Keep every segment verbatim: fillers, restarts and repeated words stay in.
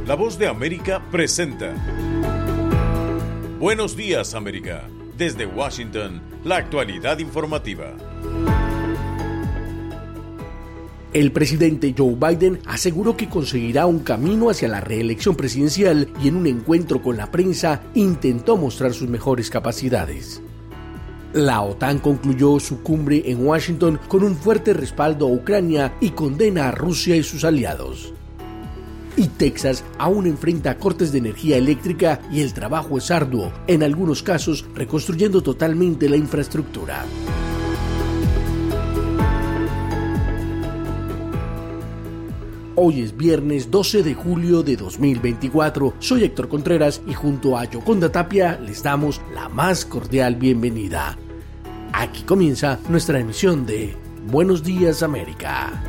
La Voz de América presenta Buenos Días, América. Desde Washington, la actualidad informativa. El presidente Joe Biden aseguró que conseguirá un camino hacia la reelección presidencial y en un encuentro con la prensa intentó mostrar sus mejores capacidades. La OTAN concluyó su cumbre en Washington con un fuerte respaldo a Ucrania y condena a Rusia y sus aliados. Y Texas aún enfrenta cortes de energía eléctrica y el trabajo es arduo, en algunos casos reconstruyendo totalmente la infraestructura. Hoy es viernes doce de julio de dos mil veinticuatro. Soy Héctor Contreras y junto a Yoconda Tapia les damos la más cordial bienvenida. Aquí comienza nuestra emisión de Buenos Días, América.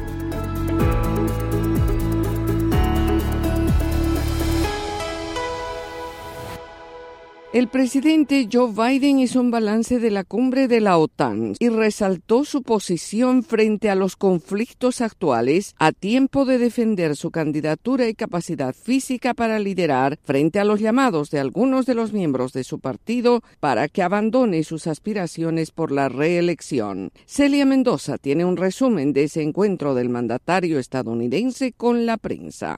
El presidente Joe Biden hizo un balance de la cumbre de la OTAN y resaltó su posición frente a los conflictos actuales a tiempo de defender su candidatura y capacidad física para liderar frente a los llamados de algunos de los miembros de su partido para que abandone sus aspiraciones por la reelección. Celia Mendoza tiene un resumen de ese encuentro del mandatario estadounidense con la prensa.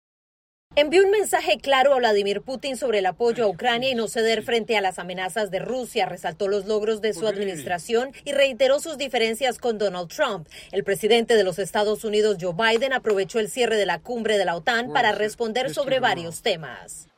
Envió un mensaje claro a Vladimir Putin sobre el apoyo a Ucrania y no ceder frente a las amenazas de Rusia. Resaltó los logros de su administración y reiteró sus diferencias con Donald Trump. El presidente de los Estados Unidos, Joe Biden, aprovechó el cierre de la cumbre de la OTAN para responder sobre varios temas.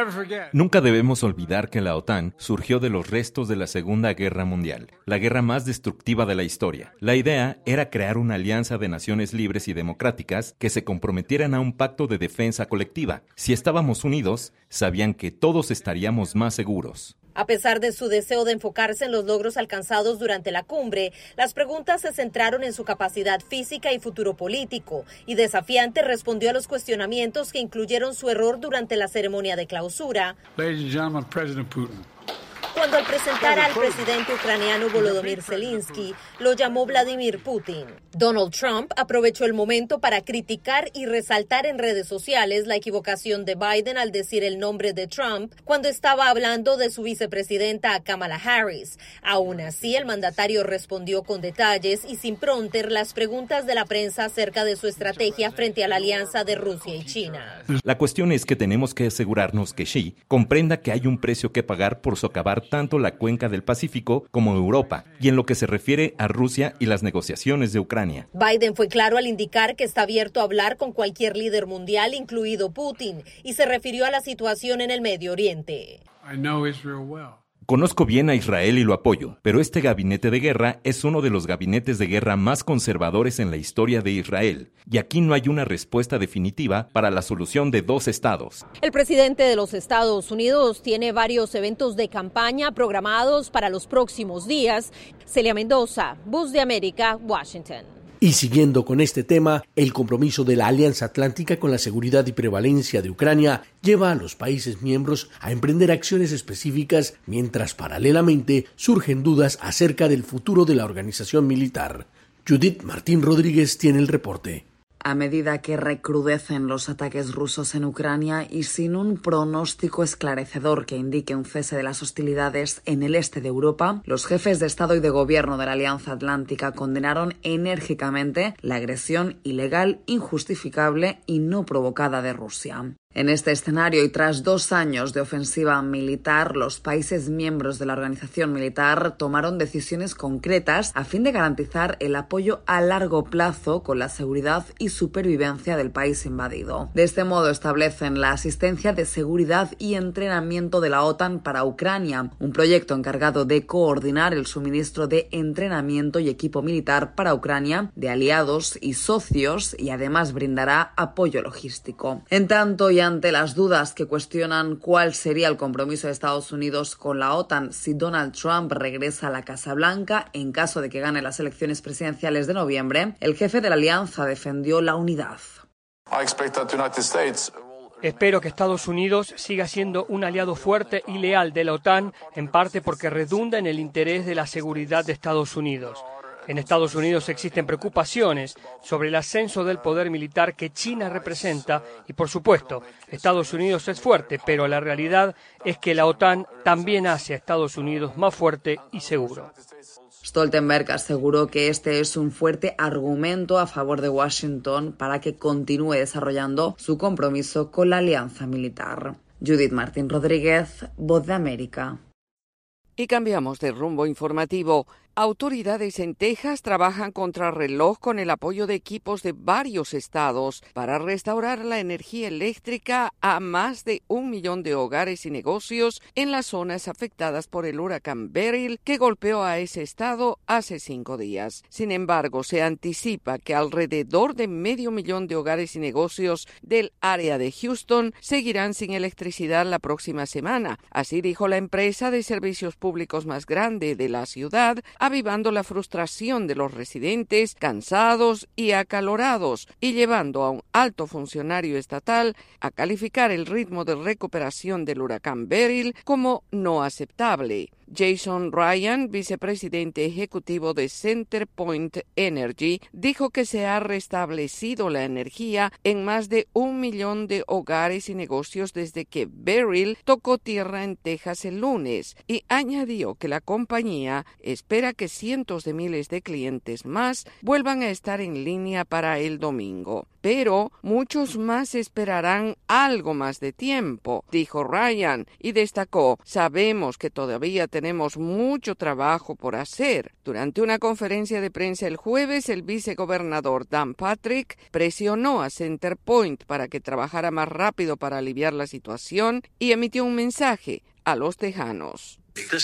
Nunca debemos olvidar que la OTAN surgió de los restos de la Segunda Guerra Mundial, la guerra más destructiva de la historia. La idea era crear una alianza de naciones libres y democráticas que se comprometieran a un pacto de defensa colectiva. Si estábamos unidos, sabían que todos estaríamos más seguros. A pesar de su deseo de enfocarse en los logros alcanzados durante la cumbre, las preguntas se centraron en su capacidad física y futuro político, y desafiante respondió a los cuestionamientos que incluyeron su error durante la ceremonia de clausura. Ladies and gentlemen, President Putin. Cuando al presentar al presidente ucraniano Volodymyr Zelensky, lo llamó Vladimir Putin. Donald Trump aprovechó el momento para criticar y resaltar en redes sociales la equivocación de Biden al decir el nombre de Trump cuando estaba hablando de su vicepresidenta Kamala Harris. Aún así, el mandatario respondió con detalles y sin prompter las preguntas de la prensa acerca de su estrategia frente a la alianza de Rusia y China. La cuestión es que tenemos que asegurarnos que Xi comprenda que hay un precio que pagar por socavar tanto la cuenca del Pacífico como Europa, y en lo que se refiere a Rusia y las negociaciones de Ucrania. Biden fue claro al indicar que está abierto a hablar con cualquier líder mundial, incluido Putin, y se refirió a la situación en el Medio Oriente. I know Israel well. Conozco bien a Israel y lo apoyo, pero este gabinete de guerra es uno de los gabinetes de guerra más conservadores en la historia de Israel, y aquí no hay una respuesta definitiva para la solución de dos estados. El presidente de los Estados Unidos tiene varios eventos de campaña programados para los próximos días. Celia Mendoza, Voz de América, Washington. Y siguiendo con este tema, el compromiso de la Alianza Atlántica con la seguridad y prevalencia de Ucrania lleva a los países miembros a emprender acciones específicas, mientras paralelamente surgen dudas acerca del futuro de la organización militar. Judith Martín Rodríguez tiene el reporte. A medida que recrudecen los ataques rusos en Ucrania y sin un pronóstico esclarecedor que indique un cese de las hostilidades en el este de Europa, los jefes de Estado y de Gobierno de la Alianza Atlántica condenaron enérgicamente la agresión ilegal, injustificable y no provocada de Rusia. En este escenario y tras dos años de ofensiva militar, los países miembros de la organización militar tomaron decisiones concretas a fin de garantizar el apoyo a largo plazo con la seguridad y supervivencia del país invadido. De este modo establecen la asistencia de seguridad y entrenamiento de la OTAN para Ucrania, un proyecto encargado de coordinar el suministro de entrenamiento y equipo militar para Ucrania de aliados y socios y además brindará apoyo logístico. En tanto, y ante las dudas que cuestionan cuál sería el compromiso de Estados Unidos con la OTAN si Donald Trump regresa a la Casa Blanca en caso de que gane las elecciones presidenciales de noviembre, el jefe de la alianza defendió la unidad. Espero que Estados Unidos siga siendo un aliado fuerte y leal de la OTAN, en parte porque redunda en el interés de la seguridad de Estados Unidos. En Estados Unidos existen preocupaciones sobre el ascenso del poder militar que China representa y, por supuesto, Estados Unidos es fuerte, pero la realidad es que la OTAN también hace a Estados Unidos más fuerte y seguro. Stoltenberg aseguró que este es un fuerte argumento a favor de Washington para que continúe desarrollando su compromiso con la alianza militar. Judith Martín Rodríguez, Voz de América. Y cambiamos de rumbo informativo. Autoridades en Texas trabajan contrarreloj con el apoyo de equipos de varios estados para restaurar la energía eléctrica a más de un millón de hogares y negocios en las zonas afectadas por el huracán Beryl que golpeó a ese estado hace cinco días. Sin embargo, se anticipa que alrededor de medio millón de hogares y negocios del área de Houston seguirán sin electricidad la próxima semana. Así dijo la empresa de servicios públicos más grande de la ciudad, avivando la frustración de los residentes cansados y acalorados y llevando a un alto funcionario estatal a calificar el ritmo de recuperación del huracán Beryl como no aceptable. Jason Ryan, vicepresidente ejecutivo de CenterPoint Energy, dijo que se ha restablecido la energía en más de un millón de hogares y negocios desde que Beryl tocó tierra en Texas el lunes y añadió que la compañía espera que cientos de miles de clientes más vuelvan a estar en línea para el domingo. Pero muchos más esperarán algo más de tiempo, dijo Ryan, y destacó: sabemos que todavía tenemos mucho trabajo por hacer. Durante una conferencia de prensa el jueves, el vicegobernador Dan Patrick presionó a CenterPoint para que trabajara más rápido para aliviar la situación y emitió un mensaje a los tejanos.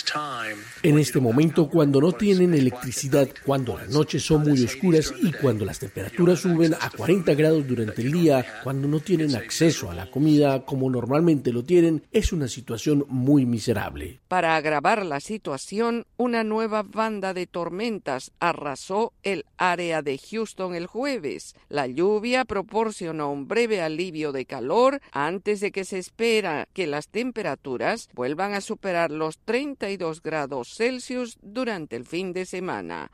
En este momento, cuando no tienen electricidad, cuando las noches son muy oscuras y cuando las temperaturas suben a cuarenta grados durante el día, cuando no tienen acceso a la comida como normalmente lo tienen, es una situación muy miserable. Para agravar la situación, una nueva banda de tormentas arrasó el área de Houston el jueves. La lluvia proporcionó un breve alivio de calor antes de que se espera que las temperaturas vuelvan a superar los treinta y dos grados Celsius durante el fin de semana.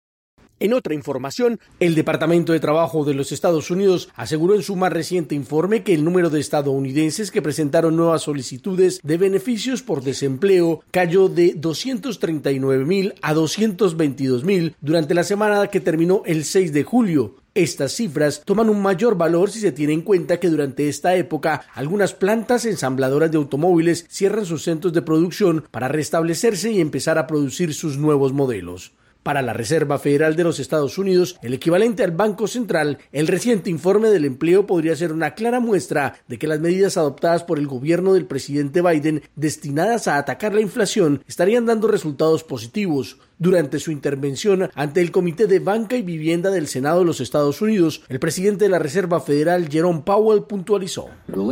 En otra información, el Departamento de Trabajo de los Estados Unidos aseguró en su más reciente informe que el número de estadounidenses que presentaron nuevas solicitudes de beneficios por desempleo cayó de doscientos treinta y nueve mil a doscientos veintidós mil durante la semana que terminó el seis de julio. Estas cifras toman un mayor valor si se tiene en cuenta que durante esta época algunas plantas ensambladoras de automóviles cierran sus centros de producción para restablecerse y empezar a producir sus nuevos modelos. Para la Reserva Federal de los Estados Unidos, el equivalente al Banco Central, el reciente informe del empleo podría ser una clara muestra de que las medidas adoptadas por el gobierno del presidente Biden destinadas a atacar la inflación estarían dando resultados positivos. Durante su intervención ante el Comité de Banca y Vivienda del Senado de los Estados Unidos, el presidente de la Reserva Federal, Jerome Powell, puntualizó: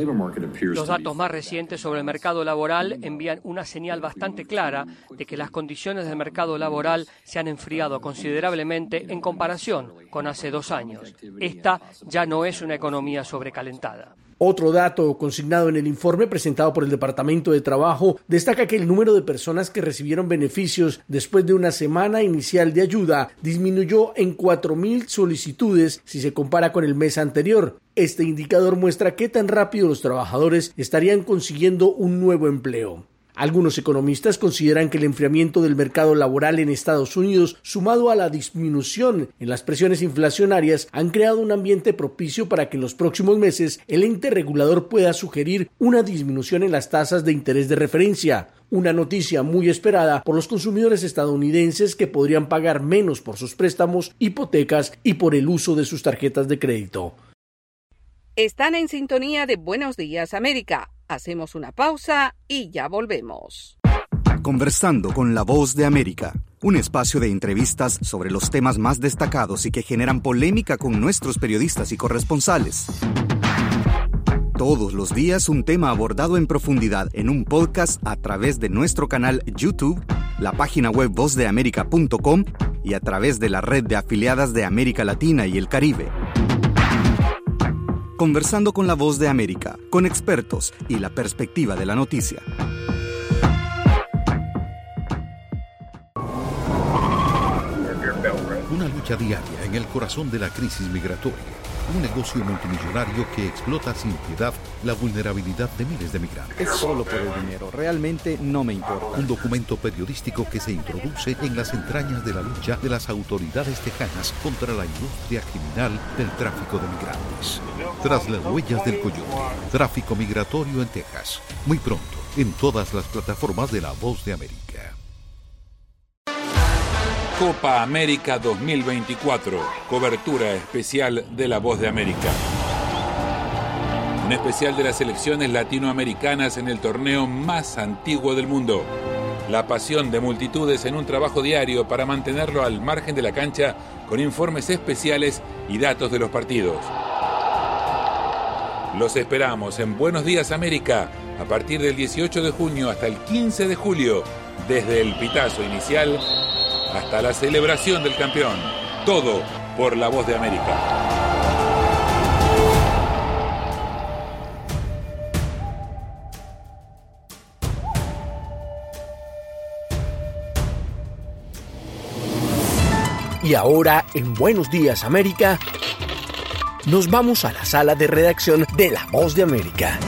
los datos más recientes sobre el mercado laboral envían una señal bastante clara de que las condiciones del mercado laboral se han enfriado considerablemente en comparación con hace dos años. Esta ya no es una economía sobrecalentada. Otro dato consignado en el informe presentado por el Departamento de Trabajo destaca que el número de personas que recibieron beneficios después de una semana inicial de ayuda disminuyó en cuatro mil solicitudes si se compara con el mes anterior. Este indicador muestra qué tan rápido los trabajadores estarían consiguiendo un nuevo empleo. Algunos economistas consideran que el enfriamiento del mercado laboral en Estados Unidos, sumado a la disminución en las presiones inflacionarias, han creado un ambiente propicio para que en los próximos meses el ente regulador pueda sugerir una disminución en las tasas de interés de referencia. Una noticia muy esperada por los consumidores estadounidenses que podrían pagar menos por sus préstamos, hipotecas y por el uso de sus tarjetas de crédito. Están en sintonía de Buenos Días América. Hacemos una pausa y ya volvemos. Conversando con la Voz de América, un espacio de entrevistas sobre los temas más destacados y que generan polémica con nuestros periodistas y corresponsales. Todos los días un tema abordado en profundidad en un podcast a través de nuestro canal YouTube, la página web voz de américa punto com y a través de la red de afiliadas de América Latina y el Caribe. Conversando con la Voz de América, con expertos y la perspectiva de la noticia. lucha diaria en el corazón de la crisis migratoria. Un negocio multimillonario que explota sin piedad la vulnerabilidad de miles de migrantes. Es solo por el dinero, realmente no me importa. Un documento periodístico que se introduce en las entrañas de la lucha de las autoridades tejanas contra la industria criminal del tráfico de migrantes. Tras las huellas del coyote, tráfico migratorio en Texas. Muy pronto, en todas las plataformas de La Voz de América. Copa América dos mil veinticuatro, cobertura especial de La Voz de América. Un especial de las selecciones latinoamericanas en el torneo más antiguo del mundo. La pasión de multitudes en un trabajo diario para mantenerlo al margen de la cancha con informes especiales y datos de los partidos. Los esperamos en Buenos Días América a partir del dieciocho de junio hasta el quince de julio, desde el pitazo inicial hasta la celebración del campeón. Todo por La Voz de América. Y ahora, en Buenos Días América, nos vamos a la sala de redacción de La Voz de América.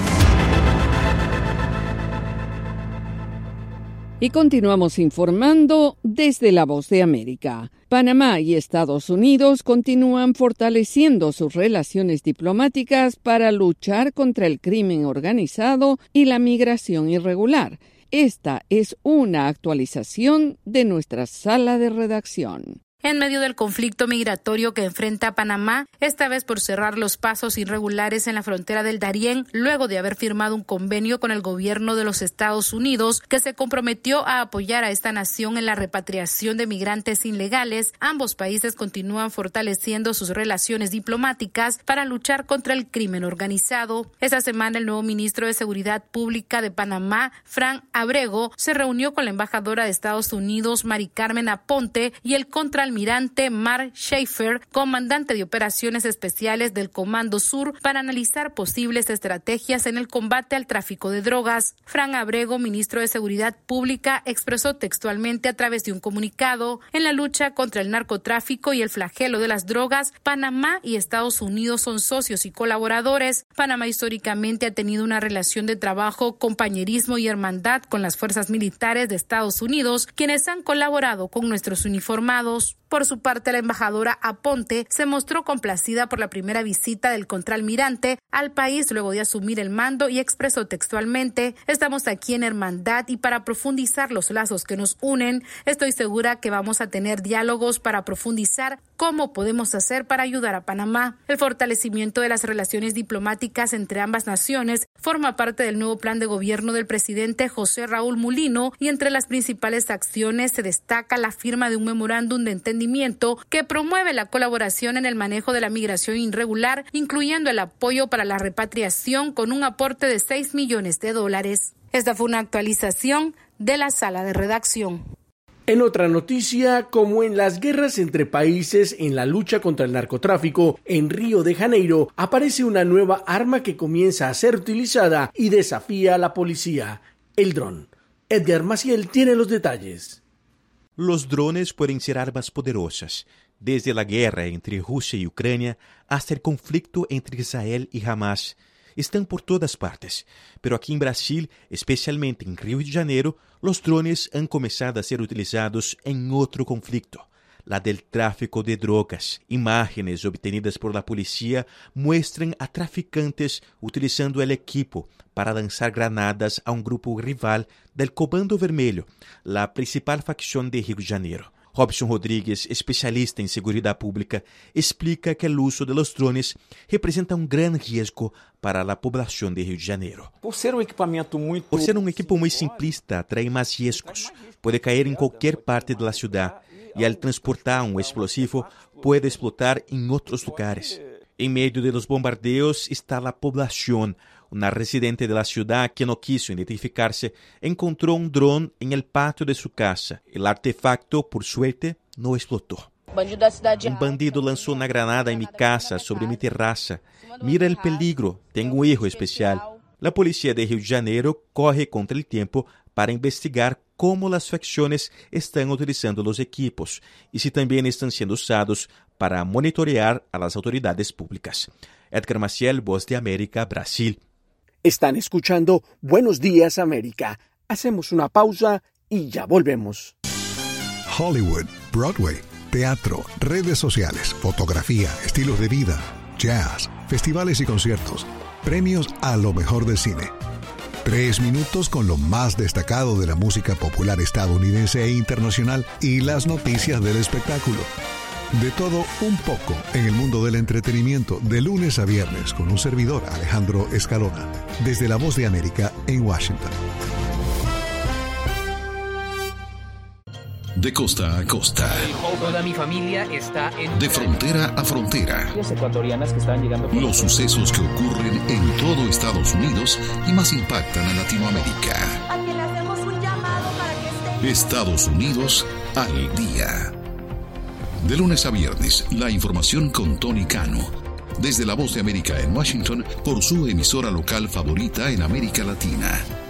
Y continuamos informando desde La Voz de América. Panamá y Estados Unidos continúan fortaleciendo sus relaciones diplomáticas para luchar contra el crimen organizado y la migración irregular. Esta es una actualización de nuestra sala de redacción. En medio del conflicto migratorio que enfrenta Panamá, esta vez por cerrar los pasos irregulares en la frontera del Darién, luego de haber firmado un convenio con el gobierno de los Estados Unidos que se comprometió a apoyar a esta nación en la repatriación de migrantes ilegales, ambos países continúan fortaleciendo sus relaciones diplomáticas para luchar contra el crimen organizado. Esta semana, el nuevo ministro de Seguridad Pública de Panamá, Fran Abrego, se reunió con la embajadora de Estados Unidos, Mari Carmen Aponte, y el contraalmirante Mark Schaefer, comandante de operaciones especiales del Comando Sur, para analizar posibles estrategias en el combate al tráfico de drogas. Fran Abrego, ministro de Seguridad Pública, expresó textualmente a través de un comunicado: en la lucha contra el narcotráfico y el flagelo de las drogas, Panamá y Estados Unidos son socios y colaboradores. Panamá históricamente ha tenido una relación de trabajo, compañerismo y hermandad con las fuerzas militares de Estados Unidos, quienes han colaborado con nuestros uniformados. Por su parte, la embajadora Aponte se mostró complacida por la primera visita del contraalmirante al país luego de asumir el mando y expresó textualmente: estamos aquí en hermandad y para profundizar los lazos que nos unen. Estoy segura que vamos a tener diálogos para profundizar cómo podemos hacer para ayudar a Panamá. El fortalecimiento de las relaciones diplomáticas entre ambas naciones forma parte del nuevo plan de gobierno del presidente José Raúl Mulino, y entre las principales acciones se destaca la firma de un memorándum de entendimiento que promueve la colaboración en el manejo de la migración irregular, incluyendo el apoyo para la repatriación con un aporte de seis millones de dólares. Esta fue una actualización de la sala de redacción. En otra noticia, como en las guerras entre países en la lucha contra el narcotráfico, en Río de Janeiro aparece una nueva arma que comienza a ser utilizada y desafía a la policía: el dron. Edgar Maciel tiene los detalles. Los drones pueden ser armas poderosas, desde la guerra entre Rusia y Ucrania hasta el conflicto entre Israel y Hamas. Están por todas partes, pero aquí en Brasil, especialmente en Río de Janeiro, los drones han comenzado a ser utilizados en otro conflicto, la del tráfico de drogas. Imágenes obtenidas por la policía muestran a traficantes utilizando el equipo para lanzar granadas a un grupo rival del Comando Vermelho, la principal facción de Río de Janeiro. Robson Rodrigues, especialista en seguridad pública, explica que el uso de los drones representa un gran riesgo para la población de Río de Janeiro. Por ser un equipamiento muy... Por ser un equipo muy simplista, trae más riesgos. Puede caer en cualquier parte de la ciudad y al transportar un explosivo puede explotar en otros lugares. En medio de los bombardeos está la población. Una residente de la ciudad que no quiso identificarse encontró un dron en el patio de su casa. El artefacto, por suerte, no explotó. Un bandido lanzó una granada en mi casa, sobre mi terraza. Mira el peligro, tengo un hijo especial. La policía de Río de Janeiro corre contra el tiempo para investigar cómo las facciones están utilizando los equipos y si también están siendo usados para monitorear a las autoridades públicas. Edgar Maciel, Voz de América, Brasil. Están escuchando Buenos Días América. Hacemos una pausa y ya volvemos. Hollywood, Broadway, teatro, redes sociales, fotografía, estilos de vida, jazz, festivales y conciertos, premios a lo mejor del cine. Tres minutos con lo más destacado de la música popular estadounidense e internacional y las noticias del espectáculo. De todo un poco en el mundo del entretenimiento, de lunes a viernes, con un servidor, Alejandro Escalona, desde La Voz de América en Washington. De costa a costa. Toda mi familia está en... De frontera a frontera. Ecuatorianas que están llegando... Los sucesos que ocurren en todo Estados Unidos y más impactan a Latinoamérica. A quien le hacemos un llamado para que esté... Estados Unidos al día. De lunes a viernes, la información con Tony Cano. Desde La Voz de América en Washington, por su emisora local favorita en América Latina.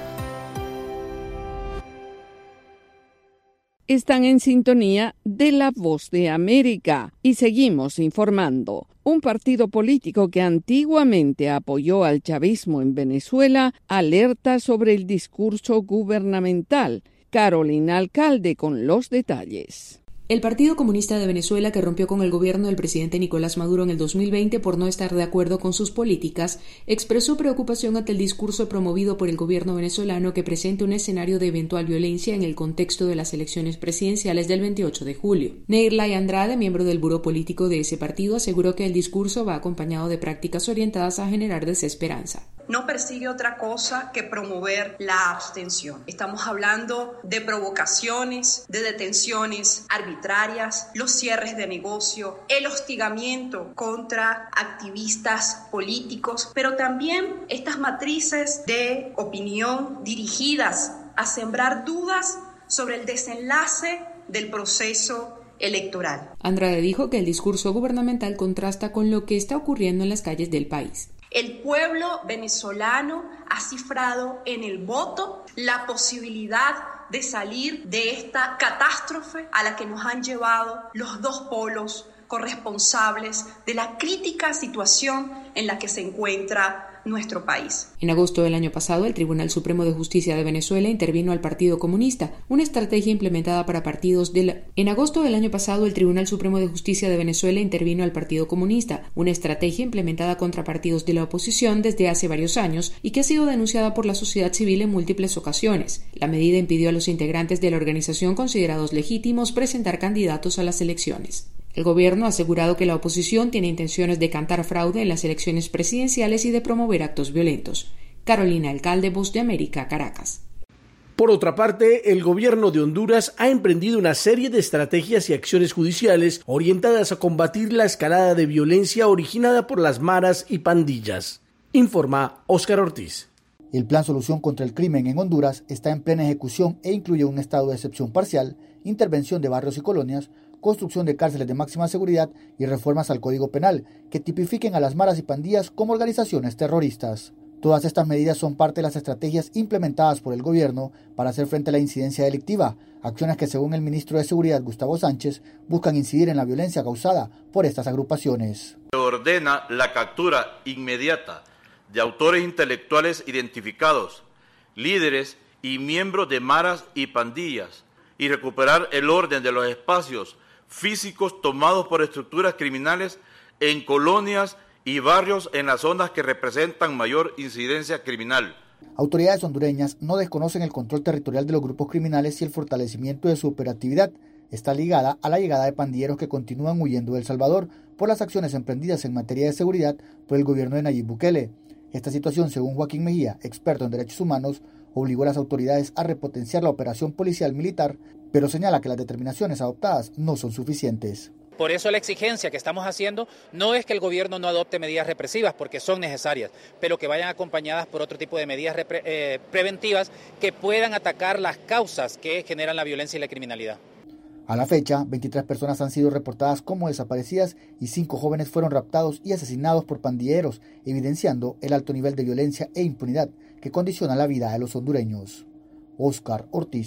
Están en sintonía de La Voz de América y seguimos informando. Un partido político que antiguamente apoyó al chavismo en Venezuela alerta sobre el discurso gubernamental. Carolina Alcalde con los detalles. El Partido Comunista de Venezuela, que rompió con el gobierno del presidente Nicolás Maduro en el dos mil veinte por no estar de acuerdo con sus políticas, expresó preocupación ante el discurso promovido por el gobierno venezolano que presenta un escenario de eventual violencia en el contexto de las elecciones presidenciales del veintiocho de julio. Neirlay Andrade, miembro del buró político de ese partido, aseguró que el discurso va acompañado de prácticas orientadas a generar desesperanza. No persigue otra cosa que promover la abstención. Estamos hablando de provocaciones, de detenciones arbitrarias, los cierres de negocio, el hostigamiento contra activistas políticos, pero también estas matrices de opinión dirigidas a sembrar dudas sobre el desenlace del proceso electoral. Andrade dijo que el discurso gubernamental contrasta con lo que está ocurriendo en las calles del país. El pueblo venezolano ha cifrado en el voto la posibilidad de salir de esta catástrofe a la que nos han llevado los dos polos corresponsables de la crítica situación en la que se encuentra nuestro país. En agosto del año pasado, el Tribunal Supremo de Justicia de Venezuela intervino al Partido Comunista, una estrategia implementada para partidos de la... En agosto del año pasado, el Tribunal Supremo de Justicia de Venezuela intervino al Partido Comunista, una estrategia implementada contra partidos de la oposición desde hace varios años y que ha sido denunciada por la sociedad civil en múltiples ocasiones. La medida impidió a los integrantes de la organización considerados legítimos presentar candidatos a las elecciones. El gobierno ha asegurado que la oposición tiene intenciones de cantar fraude en las elecciones presidenciales y de promover actos violentos. Carolina Alcalde, Voz de América, Caracas. Por otra parte, el gobierno de Honduras ha emprendido una serie de estrategias y acciones judiciales orientadas a combatir la escalada de violencia originada por las maras y pandillas. Informa Óscar Ortiz. El Plan Solución contra el Crimen en Honduras está en plena ejecución e incluye un estado de excepción parcial, intervención de barrios y colonias, construcción de cárceles de máxima seguridad y reformas al Código Penal que tipifiquen a las maras y pandillas como organizaciones terroristas. Todas estas medidas son parte de las estrategias implementadas por el gobierno para hacer frente a la incidencia delictiva, acciones que según el ministro de Seguridad Gustavo Sánchez buscan incidir en la violencia causada por estas agrupaciones. Se ordena la captura inmediata de autores intelectuales identificados, líderes y miembros de maras y pandillas y recuperar el orden de los espacios físicos tomados por estructuras criminales en colonias y barrios en las zonas que representan mayor incidencia criminal. Autoridades hondureñas no desconocen el control territorial de los grupos criminales y el fortalecimiento de su operatividad está ligada a la llegada de pandilleros que continúan huyendo de El Salvador por las acciones emprendidas en materia de seguridad por el gobierno de Nayib Bukele. Esta situación, según Joaquín Mejía, experto en derechos humanos, obligó a las autoridades a repotenciar la operación policial militar, pero señala que las determinaciones adoptadas no son suficientes. Por eso la exigencia que estamos haciendo no es que el gobierno no adopte medidas represivas, porque son necesarias, pero que vayan acompañadas por otro tipo de medidas repre- eh, preventivas que puedan atacar las causas que generan la violencia y la criminalidad. A la fecha, veintitrés personas han sido reportadas como desaparecidas y cinco jóvenes fueron raptados y asesinados por pandilleros, evidenciando el alto nivel de violencia e impunidad que condiciona la vida de los hondureños. Óscar Ortiz,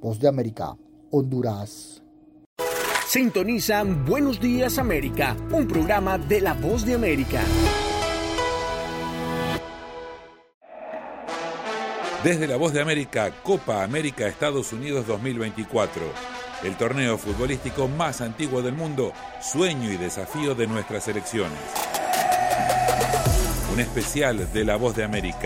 Voz de América, Honduras. Sintonizan Buenos Días América, un programa de La Voz de América. Desde La Voz de América, Copa América Estados Unidos dos mil veinticuatro. El torneo futbolístico más antiguo del mundo, sueño y desafío de nuestras selecciones. Un especial de La Voz de América.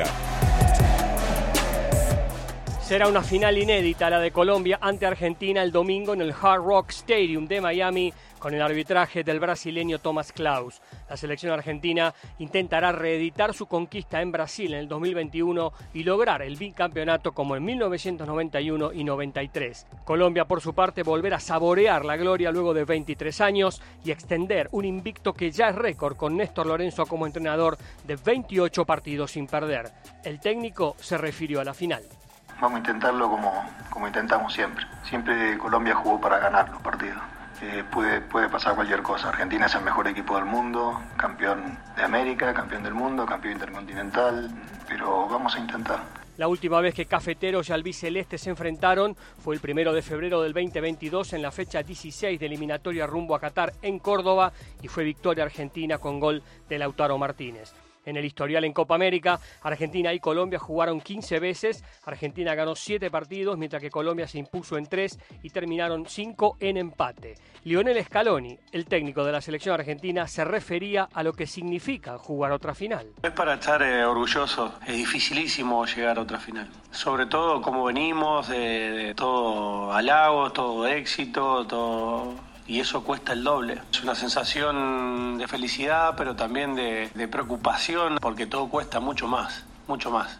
Será una final inédita la de Colombia ante Argentina el domingo en el Hard Rock Stadium de Miami con el arbitraje del brasileño Thomas Klaus. La selección argentina intentará reeditar su conquista en Brasil en el dos mil veintiuno y lograr el bicampeonato como en mil novecientos noventa y uno y noventa y tres. Colombia, por su parte, volverá a saborear la gloria luego de veintitrés años y extender un invicto que ya es récord con Néstor Lorenzo como entrenador de veintiocho partidos sin perder. El técnico se refirió a la final. Vamos a intentarlo como, como intentamos siempre. Siempre Colombia jugó para ganar los partidos. Eh, puede, puede pasar cualquier cosa. Argentina es el mejor equipo del mundo, campeón de América, campeón del mundo, campeón intercontinental, pero vamos a intentar. La última vez que Cafeteros y Albicelestes se enfrentaron fue el primero de febrero del veinte veintidós en la fecha dieciséis de eliminatoria rumbo a Qatar en Córdoba y fue victoria argentina con gol de Lautaro Martínez. En el historial en Copa América, Argentina y Colombia jugaron quince veces, Argentina ganó siete partidos, mientras que Colombia se impuso en tres y terminaron cinco en empate. Lionel Scaloni, el técnico de la selección argentina, se refería a lo que significa jugar otra final. Es para estar eh, orgulloso, es dificilísimo llegar a otra final. Sobre todo como venimos, de, de todo halagos, todo éxito, todo... y eso cuesta el doble. Es una sensación de felicidad, pero también de, de preocupación, porque todo cuesta mucho más, mucho más.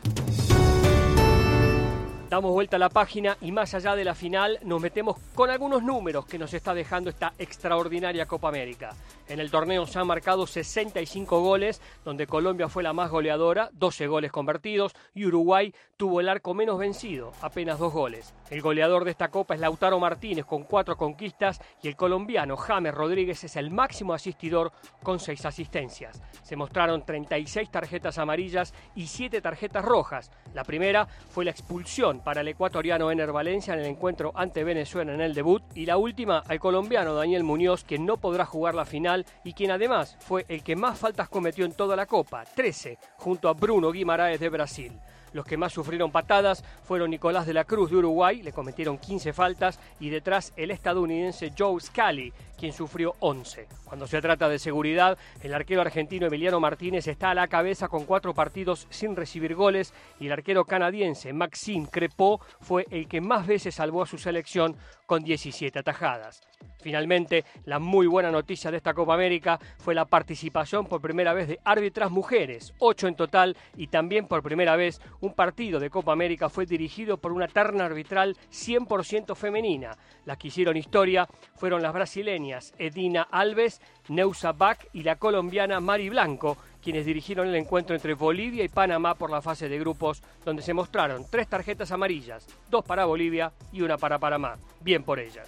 Damos vuelta a la página y más allá de la final nos metemos con algunos números que nos está dejando esta extraordinaria Copa América. En el torneo se han marcado sesenta y cinco goles, donde Colombia fue la más goleadora, doce goles convertidos, y Uruguay tuvo el arco menos vencido, apenas dos goles. El goleador de esta Copa es Lautaro Martínez con cuatro conquistas y el colombiano James Rodríguez es el máximo asistidor con seis asistencias. Se mostraron treinta y seis tarjetas amarillas y siete tarjetas rojas. La primera fue la expulsión para el ecuatoriano Ener Valencia en el encuentro ante Venezuela en el debut, y la última al colombiano Daniel Muñoz, quien no podrá jugar la final y quien además fue el que más faltas cometió en toda la Copa, trece, junto a Bruno Guimaraes de Brasil. Los que más sufrieron patadas fueron Nicolás de la Cruz de Uruguay, le cometieron quince faltas, y detrás el estadounidense Joe Scally, quien sufrió once. Cuando se trata de seguridad, el arquero argentino Emiliano Martínez está a la cabeza con cuatro partidos sin recibir goles, y el arquero canadiense Maxime Crepeau fue el que más veces salvó a su selección con diecisiete atajadas. Finalmente, la muy buena noticia de esta Copa América fue la participación por primera vez de árbitras mujeres, ocho en total, y también por primera vez un partido de Copa América fue dirigido por una terna arbitral cien por ciento femenina. Las que hicieron historia fueron las brasileñas Edina Alves, Neusa Bach y la colombiana Mari Blanco, quienes dirigieron el encuentro entre Bolivia y Panamá por la fase de grupos, donde se mostraron tres tarjetas amarillas, dos para Bolivia y una para Panamá. Bien por ellas.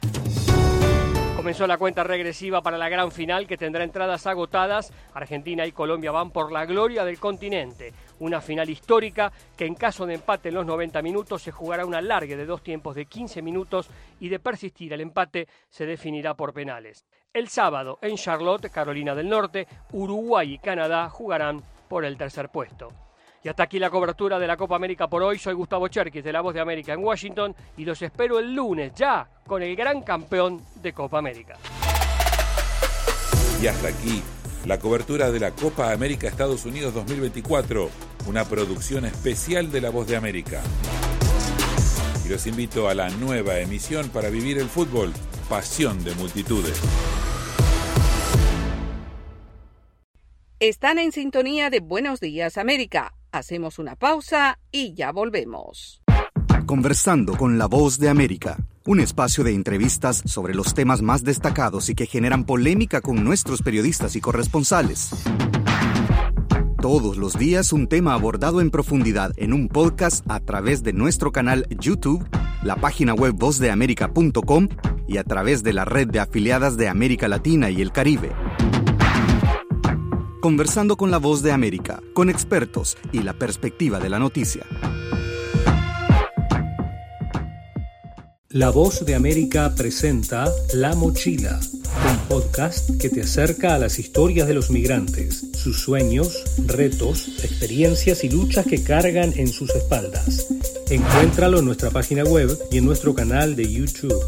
Comenzó la cuenta regresiva para la gran final, que tendrá entradas agotadas. Argentina y Colombia van por la gloria del continente. Una final histórica que en caso de empate en los noventa minutos se jugará una alargue de dos tiempos de quince minutos y de persistir el empate se definirá por penales. El sábado en Charlotte, Carolina del Norte, Uruguay y Canadá jugarán por el tercer puesto. Y hasta aquí la cobertura de la Copa América por hoy. Soy Gustavo Cherkis de La Voz de América en Washington y los espero el lunes ya con el gran campeón de Copa América. Y hasta aquí la cobertura de la Copa América Estados Unidos dos mil veinticuatro, una producción especial de La Voz de América. Y los invito a la nueva emisión para vivir el fútbol, pasión de multitudes. Están en sintonía de Buenos Días América. Hacemos una pausa y ya volvemos. Conversando con La Voz de América, un espacio de entrevistas sobre los temas más destacados y que generan polémica con nuestros periodistas y corresponsales. Todos los días un tema abordado en profundidad en un podcast a través de nuestro canal YouTube, la página web voz de américa punto com y a través de la red de afiliadas de América Latina y el Caribe. Conversando con La Voz de América, con expertos y la perspectiva de la noticia. La Voz de América presenta La Mochila, un podcast que te acerca a las historias de los migrantes, sus sueños, retos, experiencias y luchas que cargan en sus espaldas. Encuéntralo en nuestra página web y en nuestro canal de YouTube.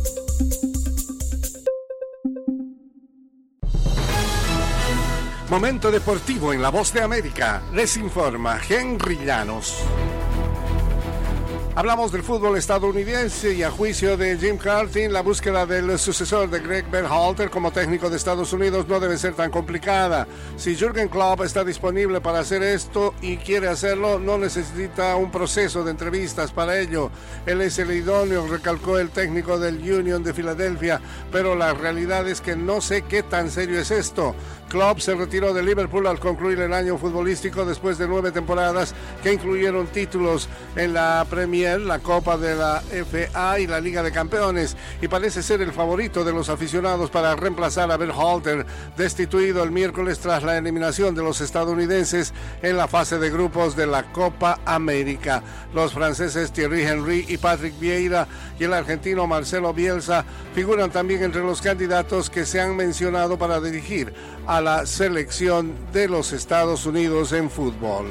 Momento deportivo en La Voz de América. Les informa Henry Llanos. Hablamos del fútbol estadounidense y a juicio de Jim Curtin, la búsqueda del sucesor de Greg Berhalter como técnico de Estados Unidos no debe ser tan complicada. Si Jürgen Klopp está disponible para hacer esto y quiere hacerlo, no necesita un proceso de entrevistas para ello. Él es el idóneo, recalcó el técnico del Union de Filadelfia, pero la realidad es que no sé qué tan serio es esto. Klopp se retiró de Liverpool al concluir el año futbolístico después de nueve temporadas que incluyeron títulos en la Premier, la Copa de la F A y la Liga de Campeones, y parece ser el favorito de los aficionados para reemplazar a Berhalter, destituido el miércoles tras la eliminación de los estadounidenses en la fase de grupos de la Copa América. Los franceses Thierry Henry y Patrick Vieira y el argentino Marcelo Bielsa figuran también entre los candidatos que se han mencionado para dirigir a la selección de los Estados Unidos en fútbol.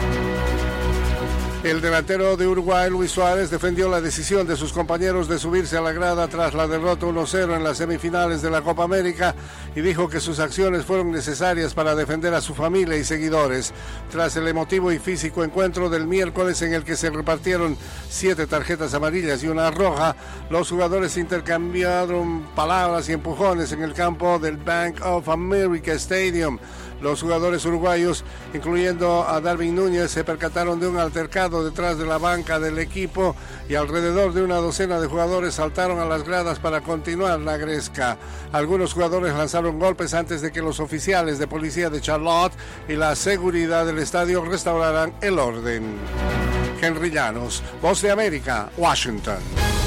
El delantero de Uruguay, Luis Suárez, defendió la decisión de sus compañeros de subirse a la grada tras la derrota uno cero en las semifinales de la Copa América y dijo que sus acciones fueron necesarias para defender a su familia y seguidores. Tras el emotivo y físico encuentro del miércoles en el que se repartieron siete tarjetas amarillas y una roja, los jugadores intercambiaron palabras y empujones en el campo del Bank of America Stadium. Los jugadores uruguayos, incluyendo a Darwin Núñez, se percataron de un altercado detrás de la banca del equipo y alrededor de una docena de jugadores saltaron a las gradas para continuar la gresca. Algunos jugadores lanzaron golpes antes de que los oficiales de policía de Charlotte y la seguridad del estadio restauraran el orden. Henry Llanos, Voz de América, Washington.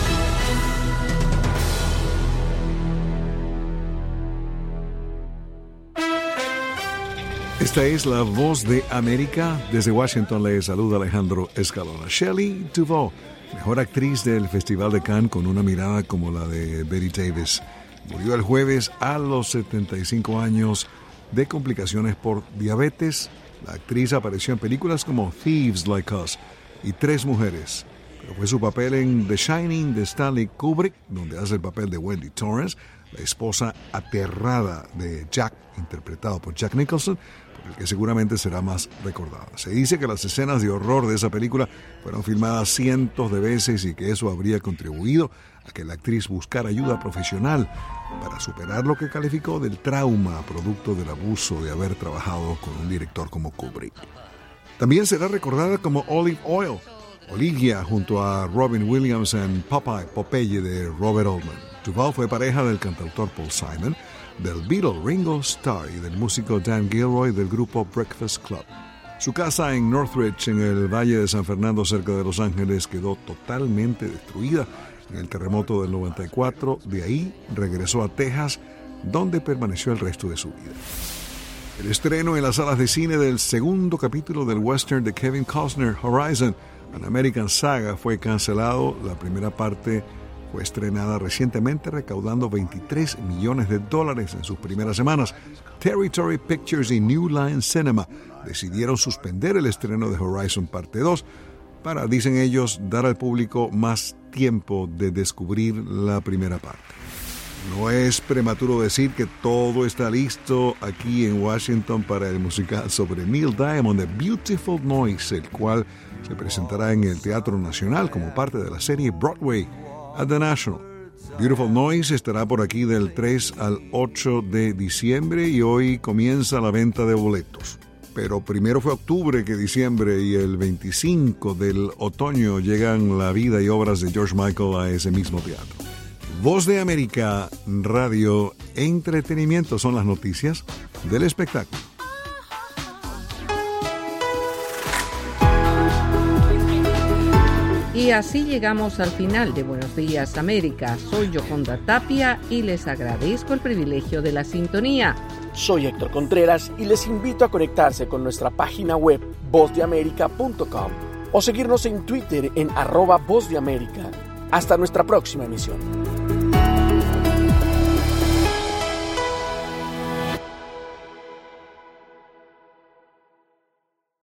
Esta es La Voz de América. Desde Washington le saluda Alejandro Escalona. Shelley Duvall, mejor actriz del Festival de Cannes con una mirada como la de Bette Davis, murió el jueves a los setenta y cinco años de complicaciones por diabetes. La actriz apareció en películas como Thieves Like Us y Tres Mujeres, pero fue su papel en The Shining de Stanley Kubrick, donde hace el papel de Wendy Torrance, la esposa aterrada de Jack, interpretado por Jack Nicholson, por el que seguramente será más recordada. Se dice que las escenas de horror de esa película fueron filmadas cientos de veces y que eso habría contribuido a que la actriz buscara ayuda profesional para superar lo que calificó del trauma producto del abuso de haber trabajado con un director como Kubrick. También será recordada como Olive Oil, Olivia, junto a Robin Williams en Popeye, Popeye de Robert Altman. Duvall fue pareja del cantautor Paul Simon, del Beatle Ringo Starr y del músico Dan Gilroy del grupo Breakfast Club. Su casa en Northridge, en el Valle de San Fernando, cerca de Los Ángeles, quedó totalmente destruida en el terremoto del noventa y cuatro. De ahí regresó a Texas, donde permaneció el resto de su vida. El estreno en las salas de cine del segundo capítulo del western de Kevin Costner, Horizon, An American Saga, fue cancelado. La primera parte fue estrenada recientemente, recaudando veintitrés millones de dólares en sus primeras semanas. Territory Pictures y New Line Cinema decidieron suspender el estreno de Horizon Parte dos para, dicen ellos, dar al público más tiempo de descubrir la primera parte. No es prematuro decir que todo está listo aquí en Washington para el musical sobre Neil Diamond, The Beautiful Noise, el cual se presentará en el Teatro Nacional como parte de la serie Broadway at the National. Beautiful Noise estará por aquí del tres al ocho de diciembre y hoy comienza la venta de boletos. Pero primero fue octubre que diciembre y el veinticinco del otoño llegan la vida y obras de George Michael a ese mismo teatro. Voz de América, radio, entretenimiento son las noticias del espectáculo. Y así llegamos al final de Buenos Días América. Soy Yoconda Tapia y les agradezco el privilegio de la sintonía. Soy Héctor Contreras y les invito a conectarse con nuestra página web voz de américa punto com o seguirnos en Twitter en arroba voz de América. Hasta nuestra próxima emisión.